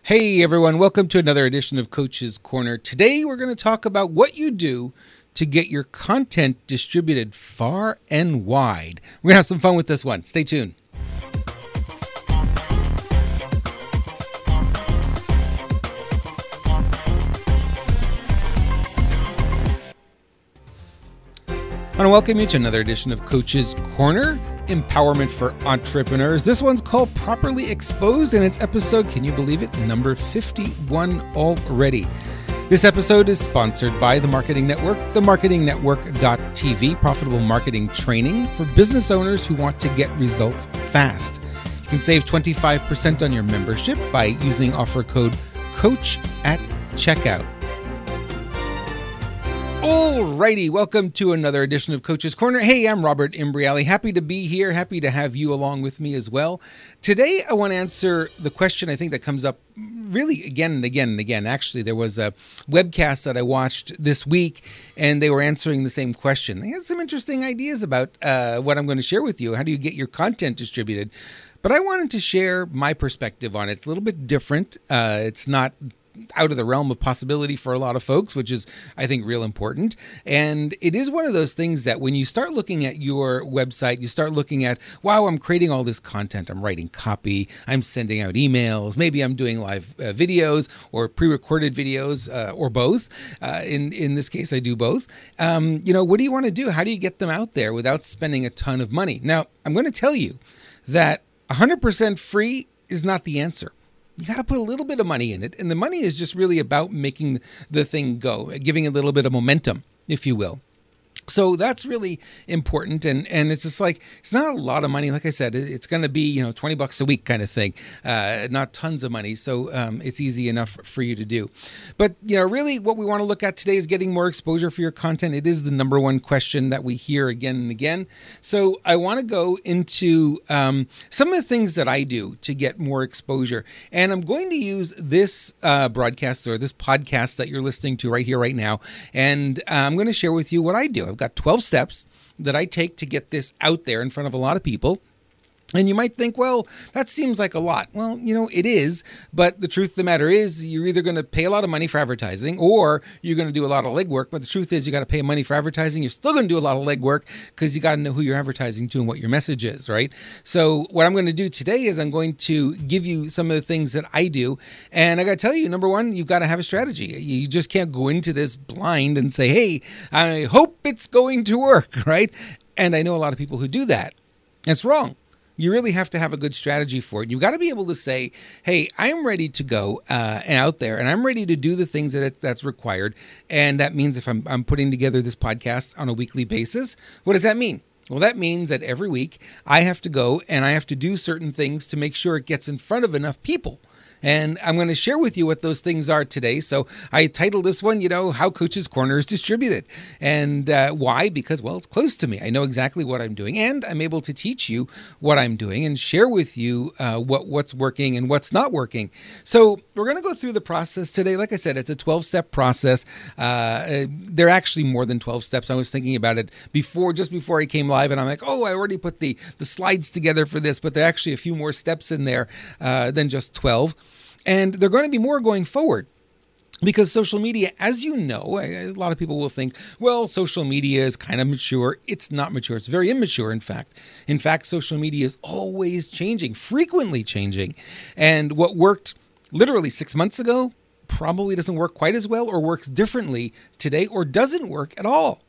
Hey everyone, welcome to another edition of Coach's Corner. Today we're going to talk about what you do to get your content distributed far and wide. We're going to have some fun with this one. Stay tuned. I want to welcome you to another edition of Coach's Corner, Empowerment for Entrepreneurs. This one's called Properly Exposed, and it's episode, can you believe it, number 51 already. This episode is sponsored by The Marketing Network, themarketingnetwork.tv, profitable marketing training for business owners who want to get results fast. You can save 25% on your membership by using offer code COACH at checkout. Alrighty, welcome to another edition of Coach's Corner. Hey, I'm Robert Imbriali. Happy to be here. Happy to have you along with me as well. Today, I want to answer the question I think that comes up really again and again and again. Actually, there was a webcast that I watched this week, and they were answering the same question. They had some interesting ideas about what I'm going to share with you. How do you get your content distributed? But I wanted to share my perspective on it. It's a little bit different. It's not out of the realm of possibility for a lot of folks, which is, I think, real important. And it is one of those things that when you start looking at your website, you start looking at, wow, I'm creating all this content. I'm writing copy. I'm sending out emails. Maybe I'm doing live videos or pre-recorded videos or both. In this case, I do both. What do you want to do? How do you get them out there without spending a ton of money? Now, I'm going to tell you that 100% free is not the answer. You got to put a little bit of money in it. And the money is just really about making the thing go, giving it a little bit of momentum, if you will. So that's really important. And it's just like, it's not a lot of money. Like I said, it's going to be, $20 a week kind of thing, not tons of money. So it's easy enough for you to do. But, really what we want to look at today is getting more exposure for your content. It is the number one question that we hear again and again. So I want to go into some of the things that I do to get more exposure. And I'm going to use this broadcast or this podcast that you're listening to right here, right now. And I'm going to share with you what I do. I've got 12 steps that I take to get this out there in front of a lot of people. And you might think, well, that seems like a lot. Well, it is. But the truth of the matter is you're either going to pay a lot of money for advertising or you're going to do a lot of legwork. But the truth is you got to pay money for advertising. You're still going to do a lot of legwork because you got to know who you're advertising to and what your message is, right? So what I'm going to do today is I'm going to give you some of the things that I do. And I got to tell you, number one, you've got to have a strategy. You just can't go into this blind and say, hey, I hope it's going to work, right? And I know a lot of people who do that. That's wrong. You really have to have a good strategy for it. You've got to be able to say, hey, I'm ready to go out there and I'm ready to do the things that's required. And that means if I'm putting together this podcast on a weekly basis, what does that mean? Well, that means that every week I have to go and I have to do certain things to make sure it gets in front of enough people. And I'm going to share with you what those things are today. So I titled this one, How Coach's Corner is Distributed. And why? Because, well, it's close to me. I know exactly what I'm doing. And I'm able to teach you what I'm doing and share with you what's working and what's not working. So we're going to go through the process today. Like I said, it's a 12-step process. There are actually more than 12 steps. I was thinking about it just before I came live. And I'm like, I already put the slides together for this. But there are actually a few more steps in there than just 12. And there are going to be more going forward because social media, as you know, a lot of people will think, well, social media is kind of mature. It's not mature. It's very immature, in fact. In fact, social media is always changing, frequently changing. And what worked literally 6 months ago probably doesn't work quite as well or works differently today or doesn't work at all.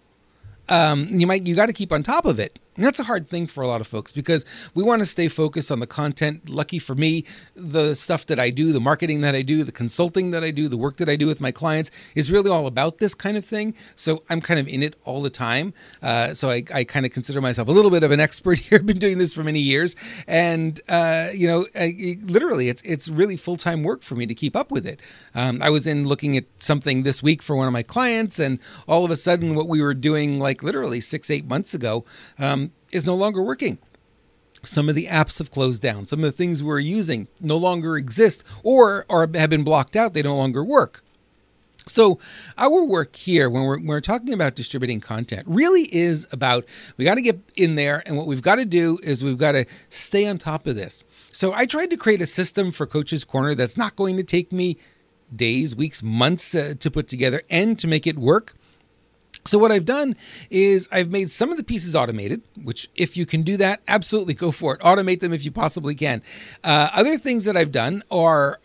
You got to keep on top of it. And that's a hard thing for a lot of folks because we want to stay focused on the content. Lucky for me, the stuff that I do, the marketing that I do, the consulting that I do, the work that I do with my clients is really all about this kind of thing. So I'm kind of in it all the time. So I kind of consider myself a little bit of an expert here. I've been doing this for many years. And, literally, it's really full-time work for me to keep up with it. I was looking at something this week for one of my clients, and all of a sudden what we were doing like literally 6-8 months ago is no longer working. Some of the apps have closed down. Some of the things we're using no longer exist or have been blocked out. They no longer work. So our work here, when we're talking about distributing content, really is about, we got to get in there, and what we've got to do is we've got to stay on top of this. So I tried to create a system for Coach's Corner that's not going to take me days, weeks, months to put together and to make it work. So what I've done is I've made some of the pieces automated, which if you can do that, absolutely go for it. Automate them if you possibly can. Other things that I've done are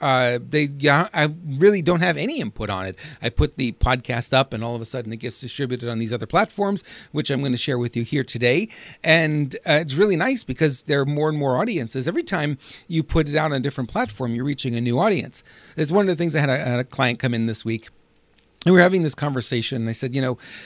I really don't have any input on it. I put the podcast up and all of a sudden it gets distributed on these other platforms, which I'm going to share with you here today. And it's really nice because there are more and more audiences. Every time you put it out on a different platform, you're reaching a new audience. It's one of the things. I had a client come in this week. And we were having this conversation, and I said,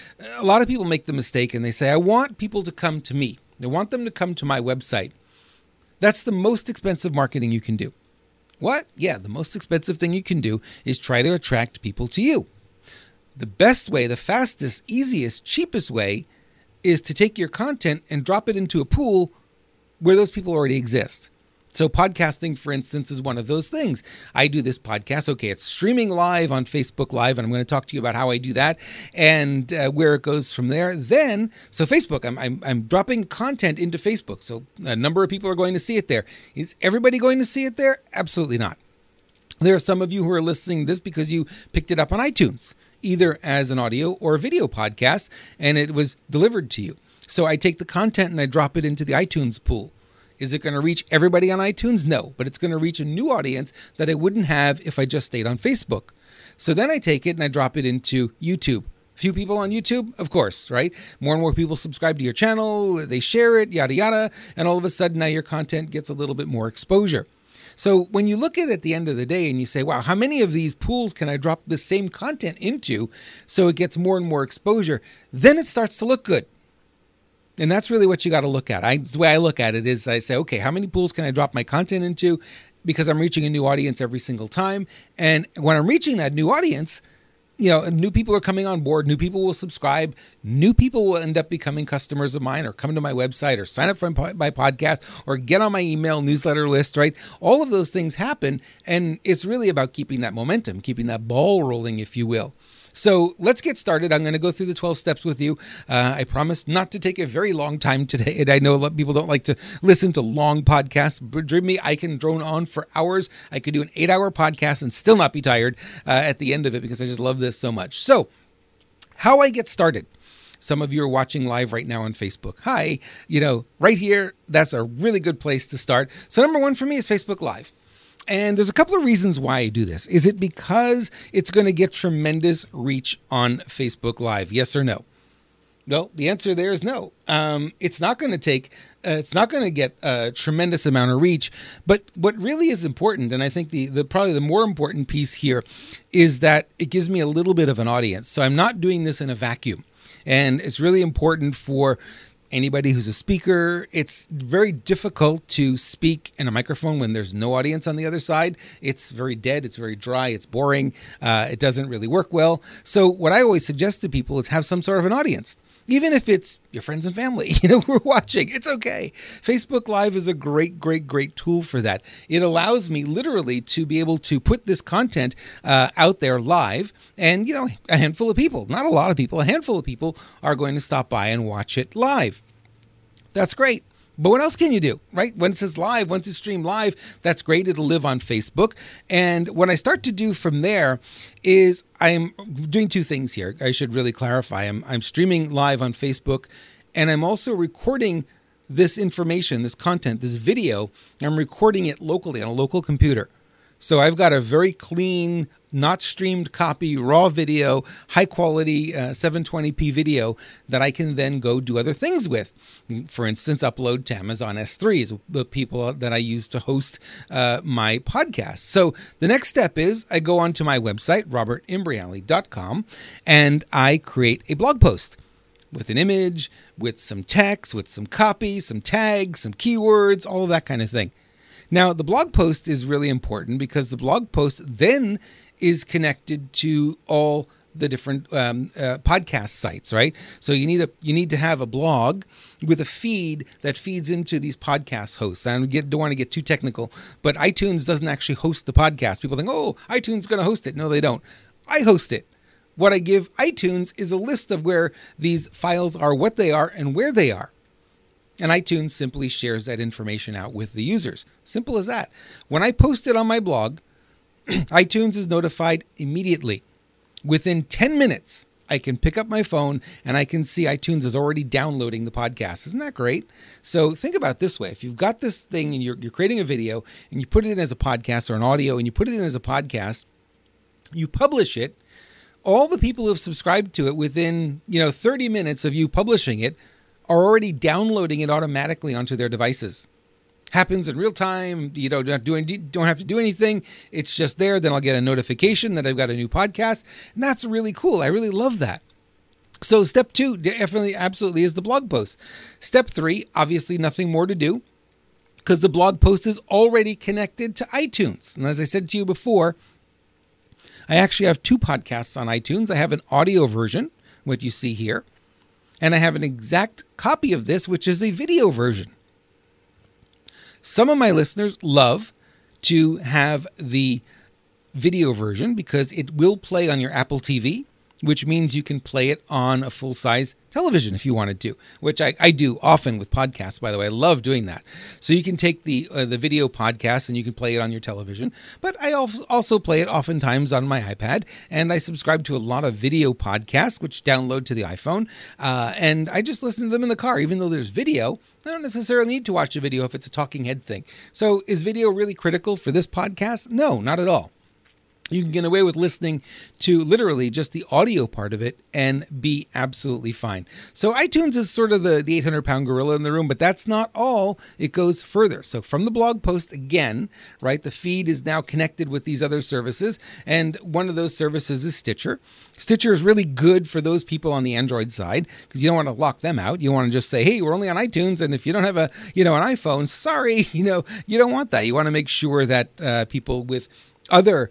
a lot of people make the mistake and they say, I want people to come to me. I want them to come to my website. That's the most expensive marketing you can do. What? Yeah, the most expensive thing you can do is try to attract people to you. The best way, the fastest, easiest, cheapest way is to take your content and drop it into a pool where those people already exist. So podcasting, for instance, is one of those things. I do this podcast. Okay, it's streaming live on Facebook Live, and I'm going to talk to you about how I do that and where it goes from there. Then, so Facebook, I'm dropping content into Facebook. So a number of people are going to see it there. Is everybody going to see it there? Absolutely not. There are some of you who are listening to this because you picked it up on iTunes, either as an audio or video podcast, and it was delivered to you. So I take the content and I drop it into the iTunes pool. Is it going to reach everybody on iTunes? No, but it's going to reach a new audience that I wouldn't have if I just stayed on Facebook. So then I take it and I drop it into YouTube. Few people on YouTube, of course, right? More and more people subscribe to your channel, they share it, yada, yada. And all of a sudden now your content gets a little bit more exposure. So when you look at the end of the day and you say, wow, how many of these pools can I drop the same content into so it gets more and more exposure? Then it starts to look good. And that's really what you got to look at. The way I look at it is I say, okay, how many pools can I drop my content into? Because I'm reaching a new audience every single time. And when I'm reaching that new audience, new people are coming on board, new people will subscribe, new people will end up becoming customers of mine or come to my website or sign up for my podcast or get on my email newsletter list, right? All of those things happen. And it's really about keeping that momentum, keeping that ball rolling, if you will. So let's get started. I'm going to go through the 12 steps with you. I promise not to take a very long time today. And I know a lot of people don't like to listen to long podcasts. But believe me, I can drone on for hours. I could do an 8-hour podcast and still not be tired at the end of it because I just love this so much. So how I get started. Some of you are watching live right now on Facebook. Hi, right here, that's a really good place to start. So number one for me is Facebook Live. And there's a couple of reasons why I do this. Is it because it's going to get tremendous reach on Facebook Live? Yes or no? No, the answer there is no. It's not going to get a tremendous amount of reach. But what really is important, and I think probably the more important piece here, is that it gives me a little bit of an audience. So I'm not doing this in a vacuum. And it's really important for anybody who's a speaker. It's very difficult to speak in a microphone when there's no audience on the other side. It's very dead. It's very dry. It's boring. It doesn't really work well. So what I always suggest to people is have some sort of an audience. Even if it's your friends and family, who are watching, it's okay. Facebook Live is a great, great, great tool for that. It allows me literally to be able to put this content out there live. And, a handful of people, not a lot of people, a handful of people are going to stop by and watch it live. That's great. But what else can you do, right? Once it's live, once it's streamed live, that's great. It'll live on Facebook. And what I start to do from there is I'm doing two things here. I should really clarify. I'm streaming live on Facebook, and I'm also recording this information, this content, this video. I'm recording it locally on a local computer. So I've got a very clean, not streamed copy, raw video, high quality 720p video that I can then go do other things with. For instance, upload to Amazon S3 is the people that I use to host my podcast. So the next step is I go onto my website, robertimbriale.com, and I create a blog post with an image, with some text, with some copy, some tags, some keywords, all of that kind of thing. Now, the blog post is really important because the blog post then is connected to all the different podcast sites, right? So you need to have a blog with a feed that feeds into these podcast hosts. I don't want to get too technical, but iTunes doesn't actually host the podcast. People think, oh, iTunes is going to host it. No, they don't. I host it. What I give iTunes is a list of where these files are, what they are, and where they are. And iTunes simply shares that information out with the users. Simple as that. When I post it on my blog, iTunes is notified immediately. Within 10 minutes, I can pick up my phone and I can see iTunes is already downloading the podcast. Isn't that great? So think about it this way. If you've got this thing and you're creating a video and you put it in as a podcast or an audio and you put it in as a podcast, you publish it, all the people who have subscribed to it within 30 minutes of you publishing it are already downloading it automatically onto their devices. Happens in real time. You don't have to do anything. It's just there. Then I'll get a notification that I've got a new podcast. And that's really cool. I really love that. So step 2 definitely absolutely is the blog post. Step 3, obviously nothing more to do because the blog post is already connected to iTunes. And as I said to you before, I actually have 2 podcasts on iTunes. I have an audio version, what you see here, and I have an exact copy of this, which is a video version. Some of my listeners love to have the video version because it will play on your Apple TV, which means you can play it on a full-size television if you wanted to, which I do often with podcasts, by the way. I love doing that. So you can take the video podcast and you can play it on your television, but I also play it oftentimes on my iPad, and I subscribe to a lot of video podcasts, which download to the iPhone, and I just listen to them in the car. Even though there's video, I don't necessarily need to watch a video if it's a talking head thing. So is video really critical for this podcast? No, not at all. You can get away with listening to literally just the audio part of it and be absolutely fine. So iTunes is sort of the 800-pound gorilla in the room, but that's not all. It goes further. So from the blog post, again, right, the feed is now connected with these other services, and one of those services is Stitcher. Stitcher is really good for those people on the Android side because you don't want to lock them out. You want to just say, hey, we're only on iTunes, and if you don't have an iPhone, sorry, you don't want that. You want to make sure that people with other,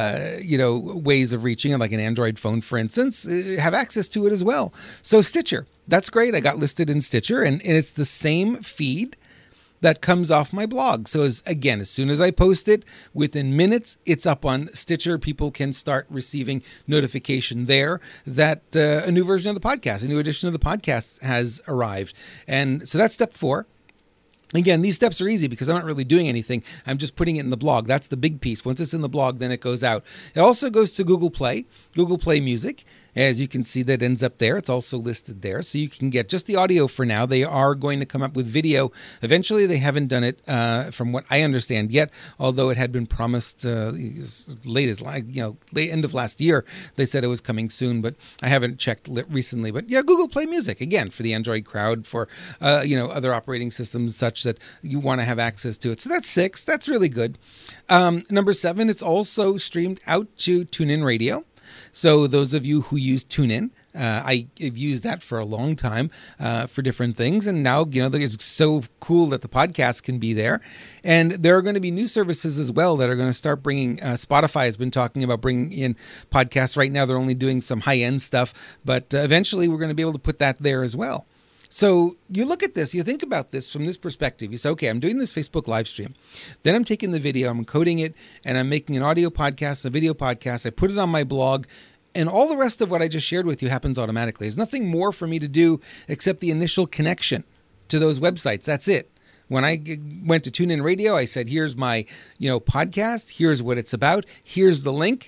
ways of reaching it, like an Android phone, for instance, have access to it as well. So Stitcher, that's great. I got listed in Stitcher, and it's the same feed that comes off my blog. So as soon as I post it, within minutes, it's up on Stitcher. People can start receiving notification there that a new version of the podcast, a new edition of the podcast has arrived. And so that's step 4. Again, these steps are easy because I'm not really doing anything. I'm just putting it in the blog. That's the big piece. Once it's in the blog, then it goes out. It also goes to Google Play Music. As you can see, that ends up there. It's also listed there. So you can get just the audio for now. They are going to come up with video. Eventually, they haven't done it from what I understand yet, although it had been promised as late as late end of last year. They said it was coming soon, but I haven't checked recently. But yeah, Google Play Music, again, for the Android crowd, for other operating systems such that you want to have access to it. So that's 6. That's really good. Number 7, it's also streamed out to TuneIn Radio. So those of you who use TuneIn, I've used that for a long time for different things. And now, it's so cool that the podcast can be there. And there are going to be new services as well that are going to start bringing, Spotify has been talking about bringing in podcasts. Right now, they're only doing some high-end stuff, but eventually we're going to be able to put that there as well. So you look at this, you think about this from this perspective. You say, okay, I'm doing this Facebook live stream. Then I'm taking the video, I'm encoding it, and I'm making an audio podcast, a video podcast. I put it on my blog, and all the rest of what I just shared with you happens automatically. There's nothing more for me to do except the initial connection to those websites. That's it. When I went to TuneIn Radio, I said, here's my, podcast. Here's what it's about. Here's the link.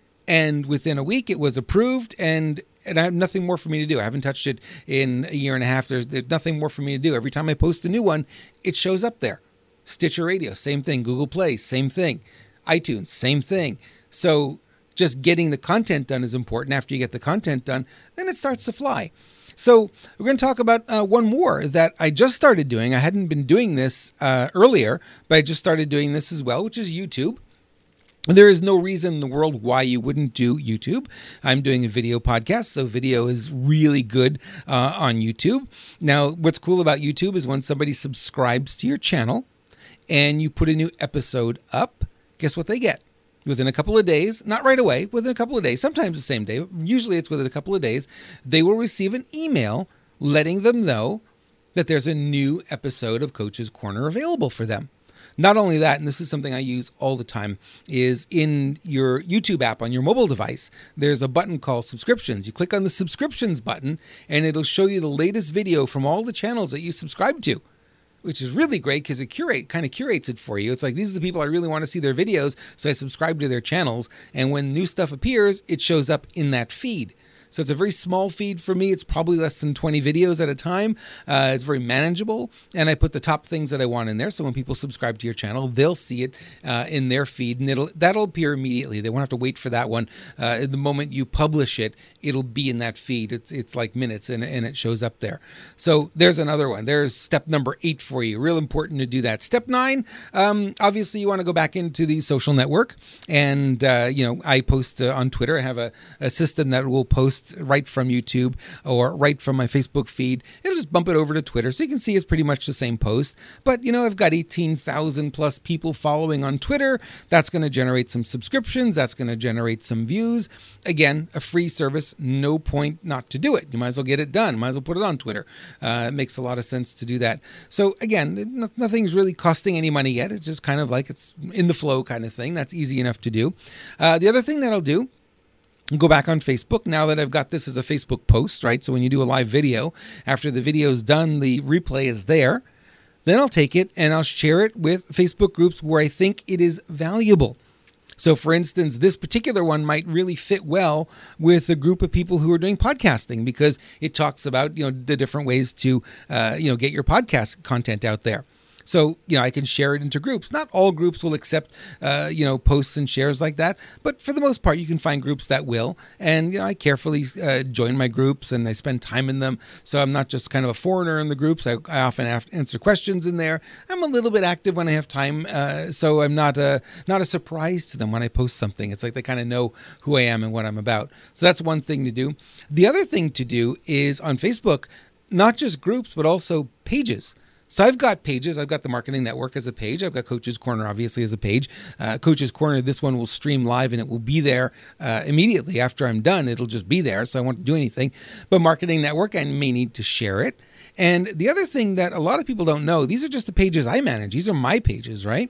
And within a week, it was approved, and I have nothing more for me to do. I haven't touched it in a year and a half. There's nothing more for me to do. Every time I post a new one, it shows up there. Stitcher Radio, same thing. Google Play, same thing. iTunes, same thing. So just getting the content done is important. After you get the content done, then it starts to fly. So we're going to talk about one more that I just started doing. I hadn't been doing this earlier, but I just started doing this as well, which is YouTube. There is no reason in the world why you wouldn't do YouTube. I'm doing a video podcast, so video is really good on YouTube. Now, what's cool about YouTube is when somebody subscribes to your channel and you put a new episode up, guess what they get? Within a couple of days, not right away, within a couple of days, sometimes the same day, usually it's within a couple of days, they will receive an email letting them know that there's a new episode of Coach's Corner available for them. Not only that, and this is something I use all the time, is in your YouTube app on your mobile device, there's a button called subscriptions. You click on the subscriptions button and it'll show you the latest video from all the channels that you subscribe to, which is really great because it kind of curates it for you. It's like, these are the people I really want to see their videos, so I subscribe to their channels. And when new stuff appears, it shows up in that feed. So it's a very small feed for me. It's probably less than 20 videos at a time. It's very manageable. And I put the top things that I want in there. So when people subscribe to your channel, they'll see it in their feed, and that'll appear immediately. They won't have to wait for that one. The moment you publish it, it'll be in that feed. It's like minutes, and it shows up there. So there's another one. There's step number 8 for you. Real important to do that. Step 9, obviously you want to go back into the social network. And, I post on Twitter. I have a system that will post right from YouTube or right from my Facebook feed. It'll just bump it over to Twitter, so you can see it's pretty much the same post. But I've got 18,000 plus people following on Twitter. That's going to generate some subscriptions. That's going to generate some views. Again, a free service, no point not to do it. You might as well get it done. Might as well put it on Twitter. It makes a lot of sense to do that. So again, nothing's really costing any money yet. It's just kind of like it's in the flow kind of thing. That's easy enough to do. The other thing that I'll do, go back on Facebook now that I've got this as a Facebook post, right? So when you do a live video, after the video's done, the replay is there. Then I'll take it and I'll share it with Facebook groups where I think it is valuable. So for instance, this particular one might really fit well with a group of people who are doing podcasting, because it talks about, the different ways to, get your podcast content out there. So, I can share it into groups. Not all groups will accept, posts and shares like that. But for the most part, you can find groups that will. And, I carefully join my groups and I spend time in them. So I'm not just kind of a foreigner in the groups. I often answer questions in there. I'm a little bit active when I have time. So I'm not a surprise to them when I post something. It's like they kind of know who I am and what I'm about. So that's one thing to do. The other thing to do is on Facebook, not just groups, but also pages. So I've got pages. I've got the Marketing Network as a page. I've got Coach's Corner, obviously, as a page. Coach's Corner, this one will stream live and it will be there immediately after I'm done. It'll just be there, so I won't do anything. But Marketing Network, I may need to share it. And the other thing that a lot of people don't know, these are just the pages I manage. These are my pages, right?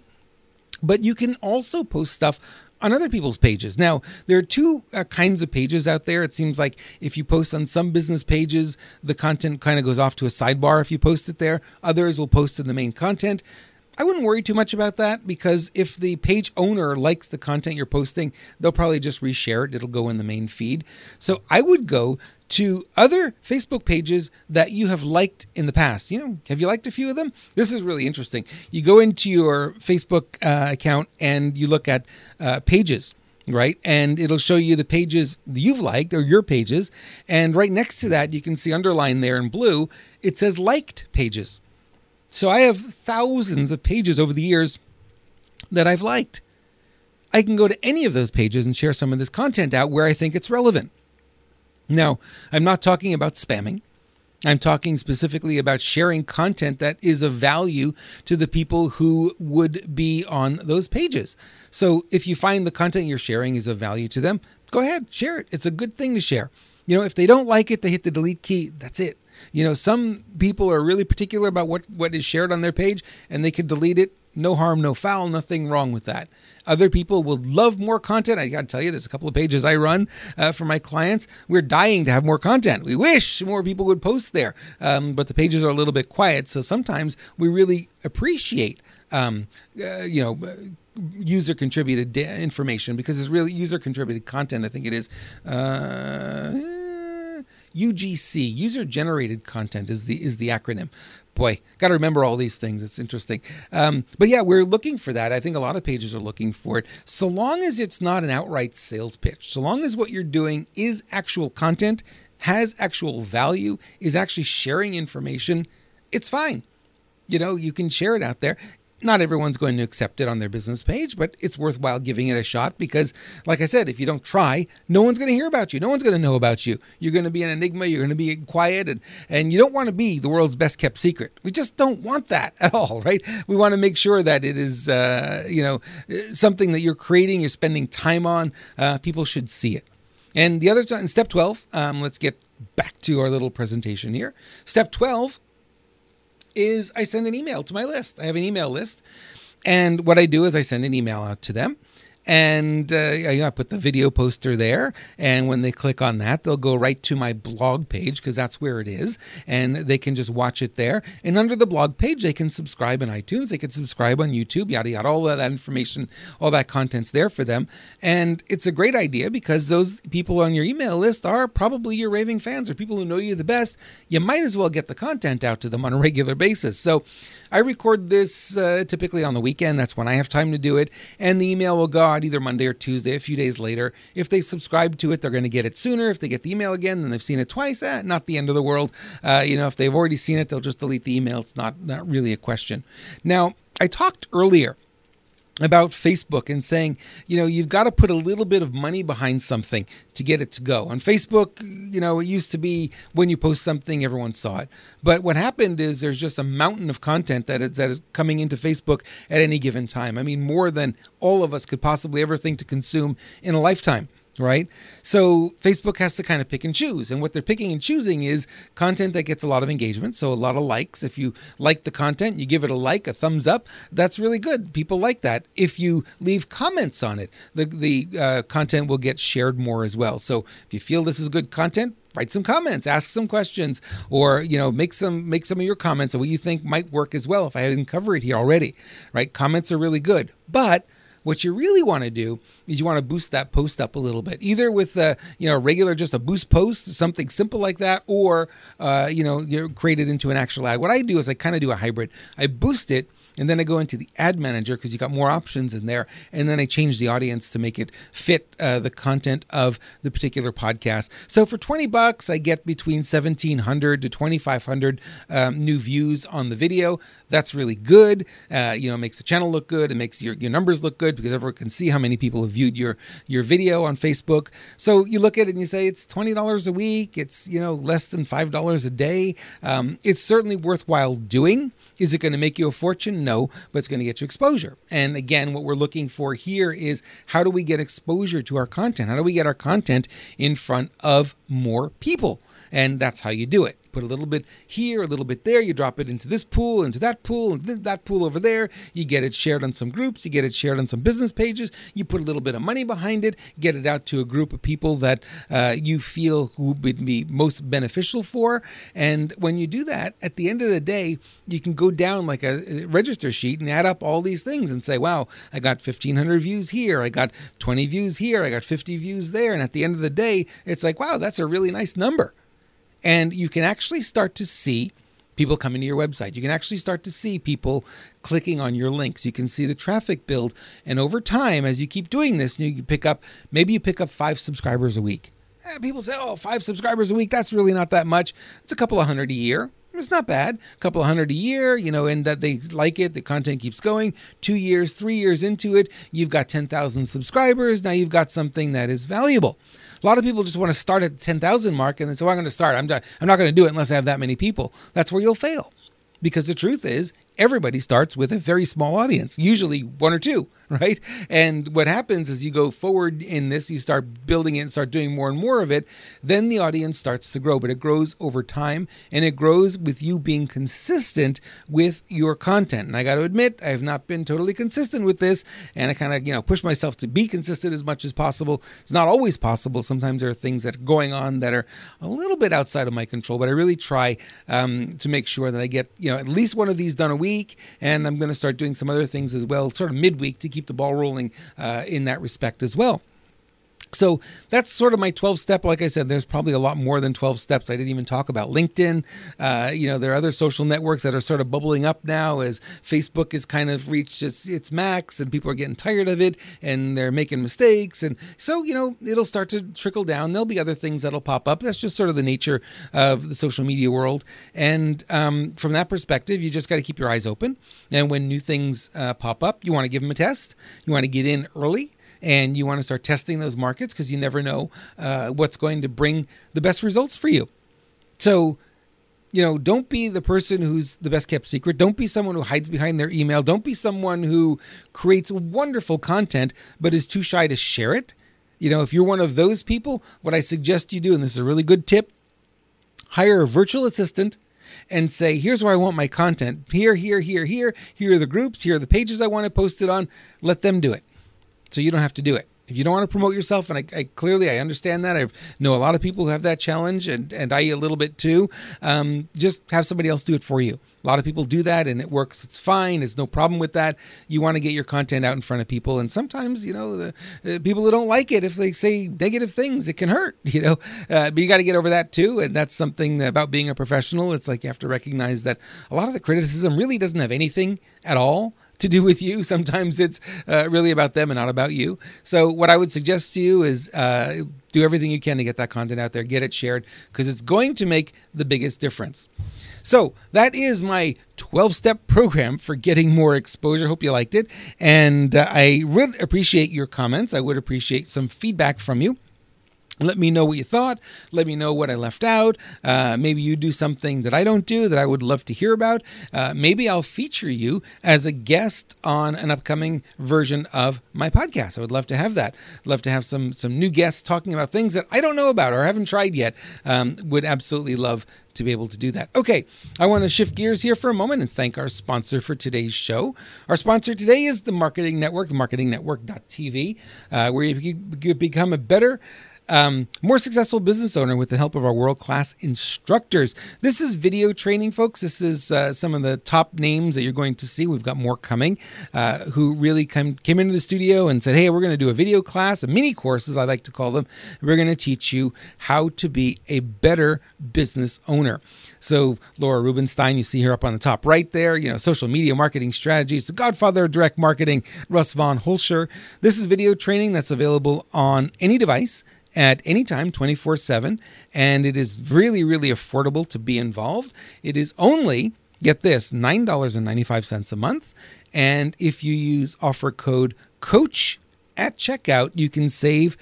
But you can also post stuff on other people's pages. Now, there are two kinds of pages out there. It seems like if you post on some business pages, the content kind of goes off to a sidebar if you post it there. Others will post in the main content. I wouldn't worry too much about that, because if the page owner likes the content you're posting, they'll probably just reshare it. It'll go in the main feed. So I would go to other Facebook pages that you have liked in the past. Have you liked a few of them? This is really interesting. You go into your Facebook account and you look at pages, right? And it'll show you the pages you've liked, or your pages. And right next to that, you can see underlined there in blue, it says liked pages. So I have thousands of pages over the years that I've liked. I can go to any of those pages and share some of this content out where I think it's relevant. Now, I'm not talking about spamming. I'm talking specifically about sharing content that is of value to the people who would be on those pages. So if you find the content you're sharing is of value to them, go ahead, share it. It's a good thing to share. If they don't like it, they hit the delete key. That's it. Some people are really particular about what is shared on their page, and they can delete it. No harm, no foul, nothing wrong with that. Other people will love more content. I got to tell you, there's a couple of pages I run for my clients. We're dying to have more content. We wish more people would post there, but the pages are a little bit quiet. So sometimes we really appreciate, user contributed information, because it's really user contributed content. I think it is. UGC, user generated content is the acronym. Boy, got to remember all these things. It's interesting. But yeah, we're looking for that. I think a lot of pages are looking for it. So long as it's not an outright sales pitch, so long as what you're doing is actual content, has actual value, is actually sharing information, it's fine. You can share it out there. Not everyone's going to accept it on their business page, but it's worthwhile giving it a shot, because, like I said, if you don't try, no one's going to hear about you. No one's going to know about you. You're going to be an enigma. You're going to be quiet, and you don't want to be the world's best kept secret. We just don't want that at all, right? We want to make sure that it is, something that you're creating, you're spending time on. People should see it. And the other in step 12, let's get back to our little presentation here. Step 12 is I send an email to my list. I have an email list, And what I do is I send an email out to them. And I put the video poster there. And when they click on that, they'll go right to my blog page because that's where it is. And they can just watch it there. And under the blog page, they can subscribe on iTunes. They can subscribe on YouTube, yada, yada. All of that information, all that content's there for them. And it's a great idea because those people on your email list are probably your raving fans or people who know you the best. You might as well get the content out to them on a regular basis. So I record this typically on the weekend. That's when I have time to do it. And the email will go out either Monday or Tuesday, a few days later. If they subscribe to it, they're going to get it sooner. If they get the email again, then they've seen it twice. Not the end of the world. If they've already seen it, they'll just delete the email. It's not really a question. Now, I talked earlier about Facebook and saying, you've got to put a little bit of money behind something to get it to go. On Facebook, it used to be when you post something, everyone saw it. But what happened is there's just a mountain of content that is coming into Facebook at any given time. I mean, more than all of us could possibly ever think to consume in a lifetime. Right? So Facebook has to kind of pick and choose. And what they're picking and choosing is content that gets a lot of engagement. So a lot of likes. If you like the content, you give it a like, a thumbs up. That's really good. People like that. If you leave comments on it, the content will get shared more as well. So if you feel this is good content, write some comments, ask some questions, or, make some of your comments on what you think might work as well if I didn't cover it here already. Right? Comments are really good. But what you really want to do is you want to boost that post up a little bit, either with regular, just a boost post, something simple like that, or you create it into an actual ad. What I do is I kind of do a hybrid. I boost it, and then I go into the ad manager because you got more options in there. And then I change the audience to make it fit the content of the particular podcast. So for $20, I get between 1,700 to 2,500 new views on the video. That's really good. It makes the channel look good. It makes your numbers look good because everyone can see how many people have viewed your video on Facebook. So you look at it and you say, it's $20 a week. It's, less than $5 a day. It's certainly worthwhile doing. Is it going to make you a fortune? No, but it's going to get you exposure. And again, what we're looking for here is how do we get exposure to our content? How do we get our content in front of more people? And that's how you do it. Put a little bit here, a little bit there. You drop it into this pool, into that pool, and that pool over there. You get it shared on some groups. You get it shared on some business pages. You put a little bit of money behind it. Get it out to a group of people that you feel who would be most beneficial for. And when you do that, at the end of the day, you can go down like a register sheet and add up all these things and say, wow, I got 1,500 views here. I got 20 views here. I got 50 views there. And at the end of the day, it's like, wow, that's a really nice number. And you can actually start to see people coming to your website. You can actually start to see people clicking on your links. You can see the traffic build. And over time, as you keep doing this, you pick up 5 subscribers a week. People say, 5 subscribers a week, that's really not that much. It's a couple of hundred a year. It's not bad. A couple of hundred a year, and that they like it. The content keeps going. 2 years, 3 years into it, you've got 10,000 subscribers. Now you've got something that is valuable. A lot of people just want to start at the 10,000 mark and then say, well, I'm going to start. I'm not going to do it unless I have that many people. That's where you'll fail. Because the truth is, everybody starts with a very small audience, usually 1 or 2, right? And what happens is you go forward in this, you start building it and start doing more and more of it, then the audience starts to grow, but it grows over time and it grows with you being consistent with your content. And I got to admit, I have not been totally consistent with this, and I kind of, push myself to be consistent as much as possible. It's not always possible. Sometimes there are things that are going on that are a little bit outside of my control, but I really try to make sure that I get, at least one of these done a week, and I'm going to start doing some other things as well, sort of midweek, to keep the ball rolling in that respect as well. So that's sort of my 12-step. Like I said, there's probably a lot more than 12 steps. I didn't even talk about LinkedIn. There are other social networks that are sort of bubbling up now as Facebook has kind of reached its max and people are getting tired of it and they're making mistakes. And so, it'll start to trickle down. There'll be other things that'll pop up. That's just sort of the nature of the social media world. And from that perspective, you just got to keep your eyes open. And when new things pop up, you want to give them a test. You want to get in early. And you want to start testing those markets because you never know what's going to bring the best results for you. So, don't be the person who's the best kept secret. Don't be someone who hides behind their email. Don't be someone who creates wonderful content but is too shy to share it. If you're one of those people, what I suggest you do, and this is a really good tip, hire a virtual assistant and say, here's where I want my content. Here. Here are the groups. Here are the pages I want to post it on. Let them do it. So you don't have to do it. If you don't want to promote yourself, and I clearly understand that. I know a lot of people who have that challenge, and I a little bit too. Just have somebody else do it for you. A lot of people do that, and it works. It's fine. There's no problem with that. You want to get your content out in front of people, and sometimes, the people who don't like it, if they say negative things, it can hurt. But you got to get over that too, and that's something about being a professional. It's like you have to recognize that a lot of the criticism really doesn't have anything at all to do with you. Sometimes it's really about them and not about you. So what I would suggest to you is do everything you can to get that content out there, get it shared, because it's going to make the biggest difference. So that is my 12-step program for getting more exposure. Hope you liked it. And I would appreciate your comments. I would appreciate some feedback from you. Let me know what you thought. Let me know what I left out. Maybe you do something that I don't do that I would love to hear about. Maybe I'll feature you as a guest on an upcoming version of my podcast. I would love to have that. I'd love to have some new guests talking about things that I don't know about or haven't tried yet. Would absolutely love to be able to do that. Okay, I want to shift gears here for a moment and thank our sponsor for today's show. Our sponsor today is the Marketing Network, themarketingnetwork.tv, where you can become a better, more successful business owner with the help of our world-class instructors. This is video training, folks. This is some of the top names that you're going to see. We've got more coming, who really came into the studio and said, hey, we're going to do a video class, a mini course, as I like to call them. We're going to teach you how to be a better business owner. So Laura Rubenstein, you see her up on the top right there, social media marketing strategies, the godfather of direct marketing, Russ Von Holscher. This is video training that's available on any device at any time, 24/7, and it is really, really affordable to be involved. It is only, get this, $9.95 a month, and if you use offer code COACH at checkout, you can save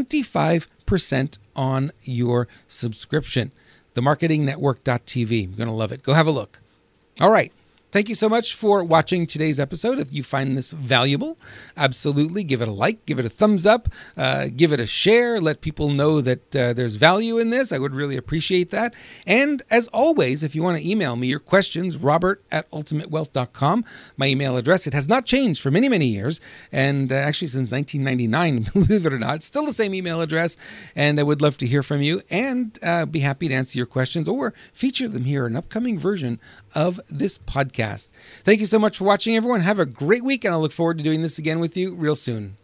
25% on your subscription. Themarketingnetwork.tv. You're going to love it. Go have a look. All right. Thank you so much for watching today's episode. If you find this valuable, absolutely give it a like, give it a thumbs up, give it a share, let people know that there's value in this. I would really appreciate that. And as always, if you want to email me your questions, robert@ultimatewealth.com, my email address. It has not changed for many, many years. And actually since 1999, believe it or not, it's still the same email address. And I would love to hear from you and be happy to answer your questions or feature them here in an upcoming version of this podcast. Thank you so much for watching, everyone. Have a great week, and I look forward to doing this again with you real soon.